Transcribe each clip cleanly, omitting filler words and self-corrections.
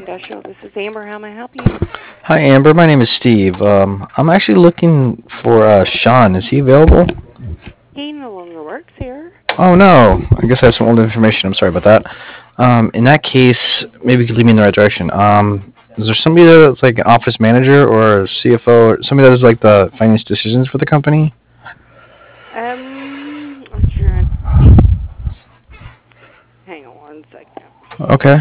Industrial. This is Amber. How may I help you? Hi, Amber. My name is Steve. I'm actually looking for Sean. Is he available? He no longer works here. Oh no. I guess I have some old information. I'm sorry about that. In that case, maybe you could lead me in the right direction. Is there somebody that's like an office manager or a CFO or somebody that does like the finance decisions for the company? I'm trying to think. Hang on one second. Okay.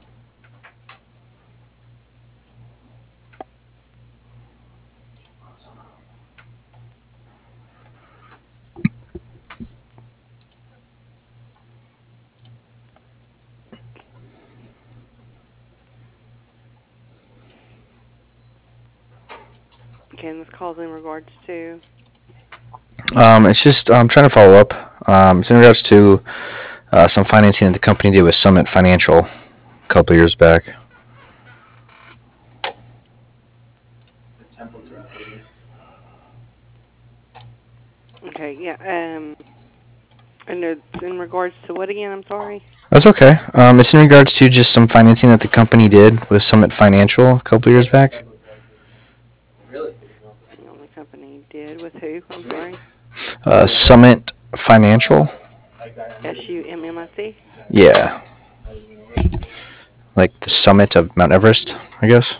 Okay, and this call's in regards to. It's just I'm trying to follow up. It's in regards to some financing that the company did with Summit Financial a couple of years back. Okay, yeah. And it's in regards to what again? I'm sorry. That's okay. It's in regards to just some financing that the company did with Summit Financial a couple of years back. The only company did with who? I'm sorry. Summit Financial. SUMMIC. Yeah, like the summit of Mount Everest, I guess.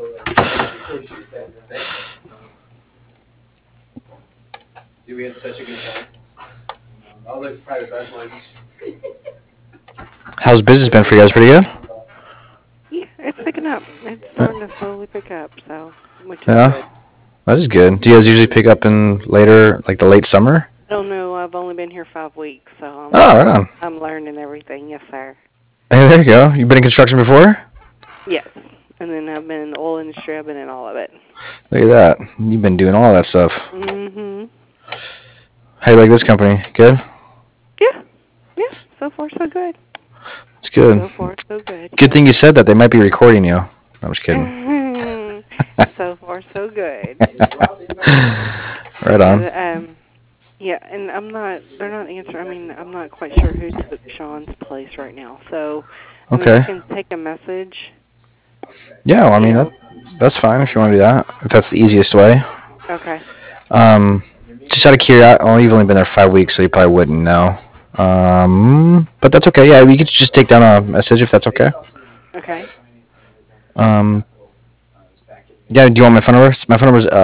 How's business been for you guys? Pretty good? Yeah, it's picking up. It's starting to slowly pick up. So, which is Yeah, good. that is good. Do you guys usually pick up in later, like the late summer? I don't know. I've only been here 5 weeks, so Oh, right on. I'm learning everything. Yes, sir. Hey, there you go. You've been in construction before? Yes. And then I've been in the oil industry. I've been in all of it. Look at that. You've been doing all that stuff. Mm-hmm. How do you like this company? Good? Yeah. Yeah. So far, so good. It's good. So far, so good. Good thing you said that. They might be recording you. I'm just kidding. So far, so good. Right on. But, yeah, and they're not answering. I mean, I'm not quite sure who took Sean's place right now. So, I mean, I Okay. can take a message. Yeah, well, I mean, know. that's fine if you want to do that. If that's the easiest way. Okay. Um, just out of curiosity, well, you've only been there 5 weeks, so you probably wouldn't know. But that's okay. Yeah, we could just take down a message if that's okay. Okay. Um, yeah, do you want my phone number? My phone number is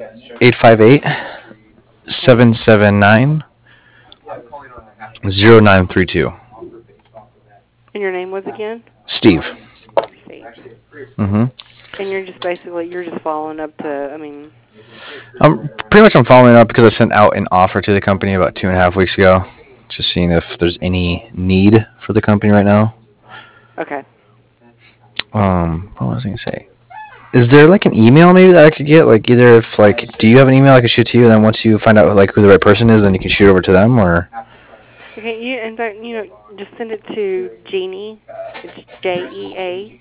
858-779-0932. And your name was again? Steve. Steve. Mm-hmm. And you're just following up to, I mean. Pretty much I'm following up because I sent out an offer to the company about 2.5 weeks ago. Just seeing if there's any need for the company right now. Okay. What was I gonna say? Is there like an email maybe that I could get? Like either if like, do you have an email I could shoot to you? And then once you find out like who the right person is, then you can shoot over to them, or? Okay. In fact, just send it to Jeannie. It's JEANIE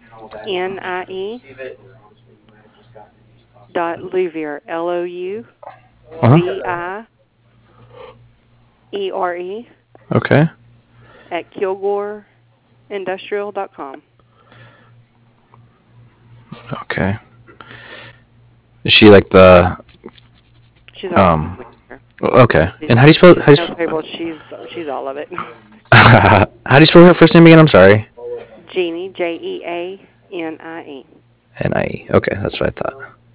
.Louviere LOUVIERE Okay. at KilgoreIndustrial.com. Okay. Is she like the She's our office manager. Okay. And how do you spell? She's all of it. How do you spell her first name again? I'm sorry. Jeannie, JEANIE. NIE. Okay, that's what I thought.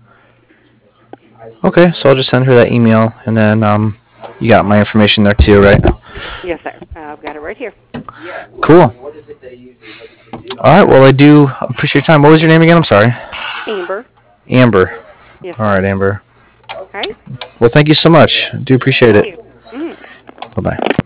Okay, so I'll just send her that email, and then you got my information there too, right? Yes, sir. I've got it right here. Cool. All right. Well, I do appreciate your time. What was your name again? I'm sorry. Amber. Amber. Yes. All right, Amber. Okay. Well, thank you so much. I do appreciate it. Thank you. Bye-bye.